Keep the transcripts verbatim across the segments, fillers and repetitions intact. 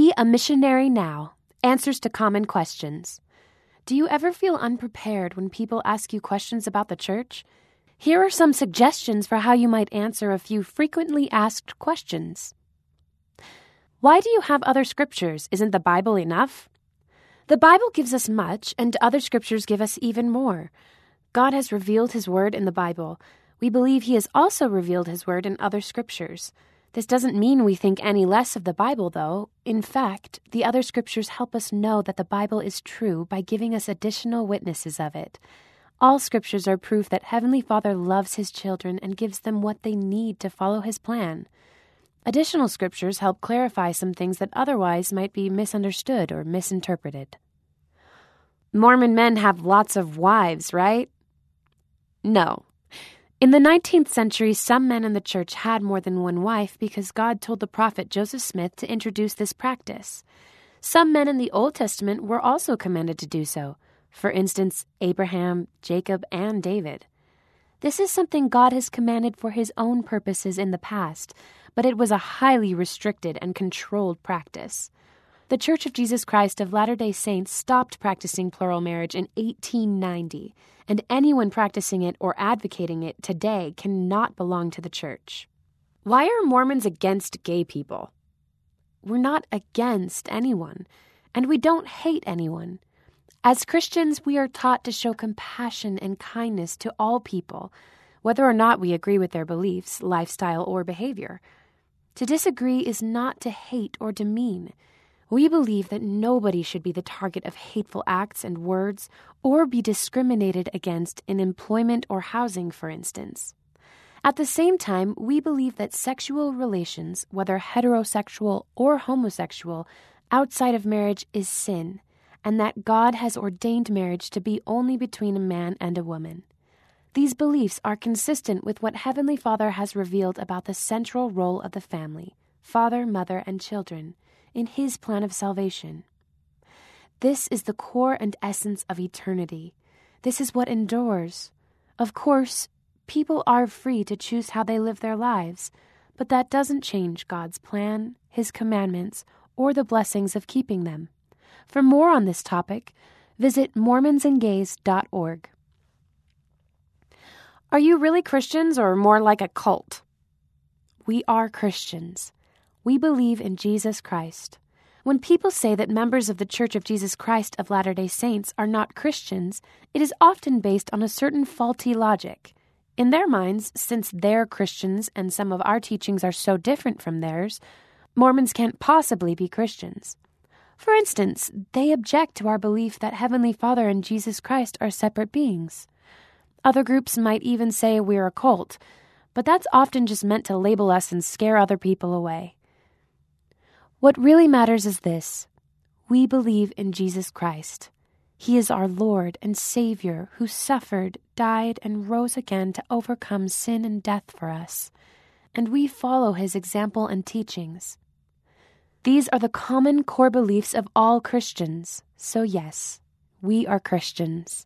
Be a Missionary Now. Answers to Common Questions. Do you ever feel unprepared when people ask you questions about the church? Here are some suggestions for how you might answer a few frequently asked questions. Why do you have other scriptures? Isn't the Bible enough? The Bible gives us much, and other scriptures give us even more. God has revealed His Word in the Bible. We believe He has also revealed His Word in other scriptures. This doesn't mean we think any less of the Bible, though. In fact, the other scriptures help us know that the Bible is true by giving us additional witnesses of it. All scriptures are proof that Heavenly Father loves His children and gives them what they need to follow His plan. Additional scriptures help clarify some things that otherwise might be misunderstood or misinterpreted. Mormon men have lots of wives, right? No. In the nineteenth century, some men in the church had more than one wife because God told the prophet Joseph Smith to introduce this practice. Some men in the Old Testament were also commanded to do so. For instance, Abraham, Jacob, and David. This is something God has commanded for His own purposes in the past, but it was a highly restricted and controlled practice. The Church of Jesus Christ of Latter-day Saints stopped practicing plural marriage in eighteen ninety, and anyone practicing it or advocating it today cannot belong to the church. Why are Mormons against gay people? We're not against anyone, and we don't hate anyone. As Christians, we are taught to show compassion and kindness to all people, whether or not we agree with their beliefs, lifestyle, or behavior. To disagree is not to hate or demean. We believe that nobody should be the target of hateful acts and words or be discriminated against in employment or housing, for instance. At the same time, we believe that sexual relations, whether heterosexual or homosexual, outside of marriage is sin, and that God has ordained marriage to be only between a man and a woman. These beliefs are consistent with what Heavenly Father has revealed about the central role of the family, father, mother, and children, in His plan of salvation. This is the core and essence of eternity. This is what endures. Of course, people are free to choose how they live their lives, but that doesn't change God's plan, His commandments, or the blessings of keeping them. For more on this topic, visit Mormons and Gays dot org. Are you really Christians or more like a cult? We are Christians. We believe in Jesus Christ. When people say that members of the Church of Jesus Christ of Latter-day Saints are not Christians, it is often based on a certain faulty logic. In their minds, since they're Christians and some of our teachings are so different from theirs, Mormons can't possibly be Christians. For instance, they object to our belief that Heavenly Father and Jesus Christ are separate beings. Other groups might even say we're a cult, but that's often just meant to label us and scare other people away. What really matters is this: we believe in Jesus Christ. He is our Lord and Savior who suffered, died, and rose again to overcome sin and death for us, and we follow His example and teachings. These are the common core beliefs of all Christians, so yes, we are Christians.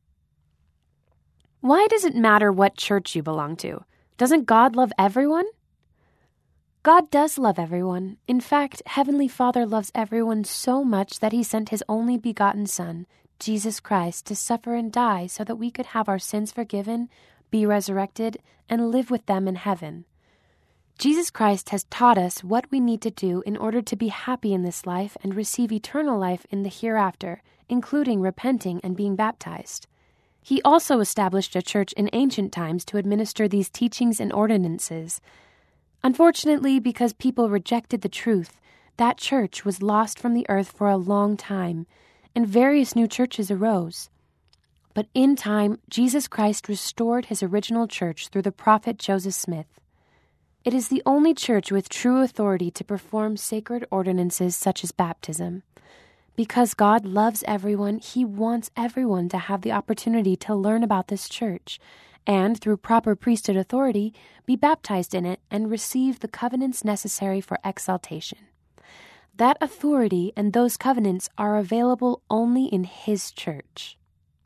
Why does it matter what church you belong to? Doesn't God love everyone? God does love everyone. In fact, Heavenly Father loves everyone so much that He sent His only begotten Son, Jesus Christ, to suffer and die so that we could have our sins forgiven, be resurrected, and live with them in heaven. Jesus Christ has taught us what we need to do in order to be happy in this life and receive eternal life in the hereafter, including repenting and being baptized. He also established a church in ancient times to administer these teachings and ordinances. Unfortunately, because people rejected the truth, that church was lost from the earth for a long time, and various new churches arose. But in time, Jesus Christ restored His original church through the prophet Joseph Smith. It is the only church with true authority to perform sacred ordinances such as baptism. Because God loves everyone, He wants everyone to have the opportunity to learn about this church, and through proper priesthood authority, be baptized in it and receive the covenants necessary for exaltation. That authority and those covenants are available only in His church.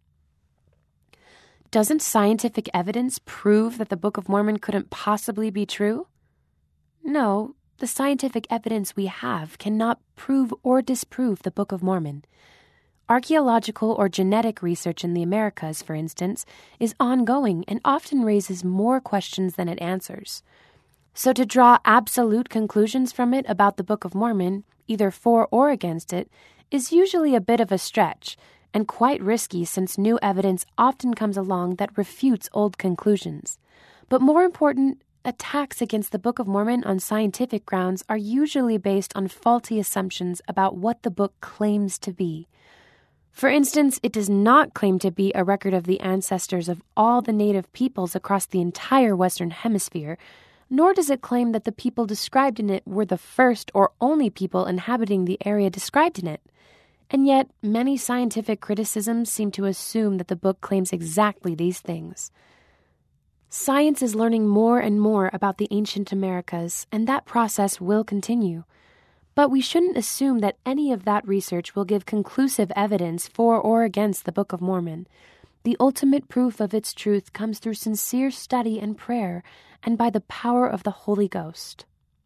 Doesn't scientific evidence prove that the Book of Mormon couldn't possibly be true? No, the scientific evidence we have cannot prove or disprove the Book of Mormon. Archaeological or genetic research in the Americas, for instance, is ongoing and often raises more questions than it answers. So to draw absolute conclusions from it about the Book of Mormon, either for or against it, is usually a bit of a stretch, and quite risky since new evidence often comes along that refutes old conclusions. But more important, attacks against the Book of Mormon on scientific grounds are usually based on faulty assumptions about what the book claims to be. For instance, it does not claim to be a record of the ancestors of all the native peoples across the entire Western Hemisphere, nor does it claim that the people described in it were the first or only people inhabiting the area described in it. And yet, many scientific criticisms seem to assume that the book claims exactly these things. Science is learning more and more about the ancient Americas, and that process will continue. But we shouldn't assume that any of that research will give conclusive evidence for or against the Book of Mormon. The ultimate proof of its truth comes through sincere study and prayer, and by the power of the Holy Ghost.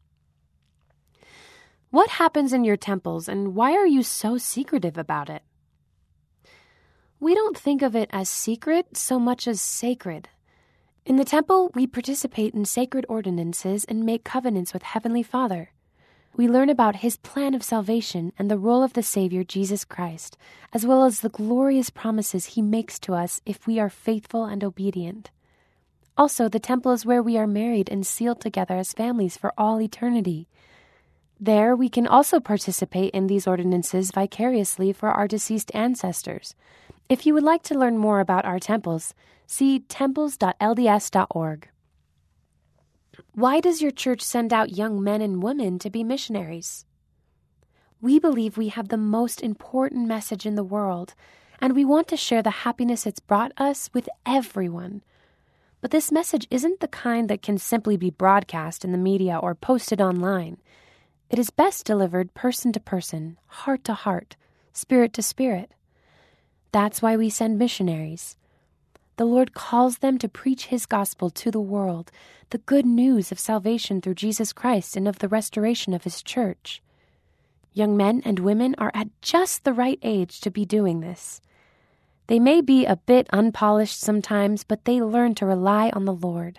What happens in your temples, and why are you so secretive about it? We don't think of it as secret so much as sacred. In the temple, we participate in sacred ordinances and make covenants with Heavenly Father. We learn about His plan of salvation and the role of the Savior, Jesus Christ, as well as the glorious promises He makes to us if we are faithful and obedient. Also, the temple is where we are married and sealed together as families for all eternity. There, we can also participate in these ordinances vicariously for our deceased ancestors. If you would like to learn more about our temples, see temples dot L D S dot org. Why does your church send out young men and women to be missionaries? We believe we have the most important message in the world, and we want to share the happiness it's brought us with everyone. But this message isn't the kind that can simply be broadcast in the media or posted online. It is best delivered person to person, heart to heart, spirit to spirit. That's why we send missionaries. The Lord calls them to preach His gospel to the world, the good news of salvation through Jesus Christ and of the restoration of His church. Young men and women are at just the right age to be doing this. They may be a bit unpolished sometimes, but they learn to rely on the Lord.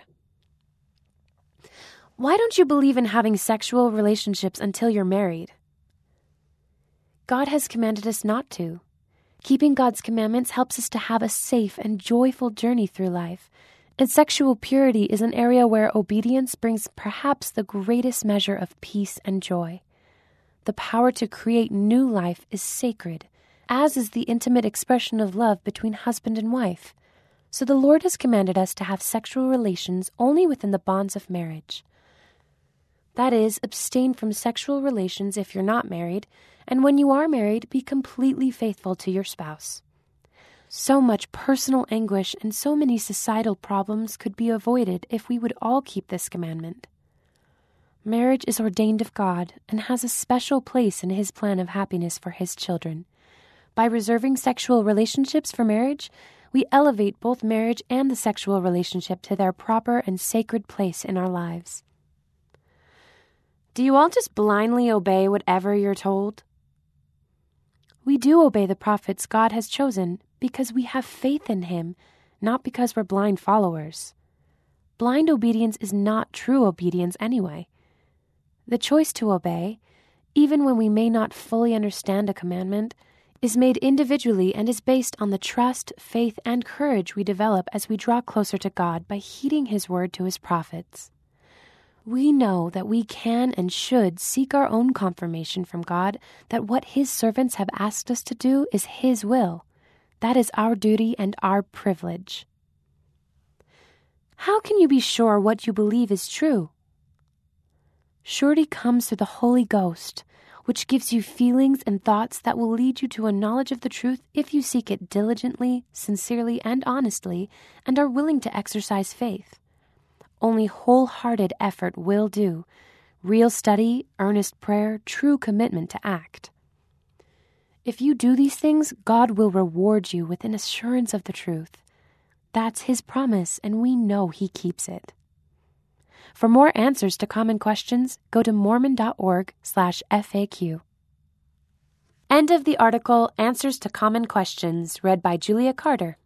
Why don't you believe in having sexual relationships until you're married? God has commanded us not to. Keeping God's commandments helps us to have a safe and joyful journey through life, and sexual purity is an area where obedience brings perhaps the greatest measure of peace and joy. The power to create new life is sacred, as is the intimate expression of love between husband and wife. So the Lord has commanded us to have sexual relations only within the bonds of marriage. That is, abstain from sexual relations if you're not married, and when you are married, be completely faithful to your spouse. So much personal anguish and so many societal problems could be avoided if we would all keep this commandment. Marriage is ordained of God and has a special place in His plan of happiness for His children. By reserving sexual relationships for marriage, we elevate both marriage and the sexual relationship to their proper and sacred place in our lives. Do you all just blindly obey whatever you're told? We do obey the prophets God has chosen because we have faith in Him, not because we're blind followers. Blind obedience is not true obedience anyway. The choice to obey, even when we may not fully understand a commandment, is made individually and is based on the trust, faith, and courage we develop as we draw closer to God by heeding His word to His prophets. We know that we can and should seek our own confirmation from God that what His servants have asked us to do is His will. That is our duty and our privilege. How can you be sure what you believe is true? Surety comes through the Holy Ghost, which gives you feelings and thoughts that will lead you to a knowledge of the truth if you seek it diligently, sincerely, and honestly, and are willing to exercise faith. Only wholehearted effort will do. Real study, earnest prayer, true commitment to act. If you do these things, God will reward you with an assurance of the truth. That's His promise, and we know He keeps it. For more answers to common questions, go to mormon.org slash FAQ. End of the article Answers to Common Questions, read by Julia Carter.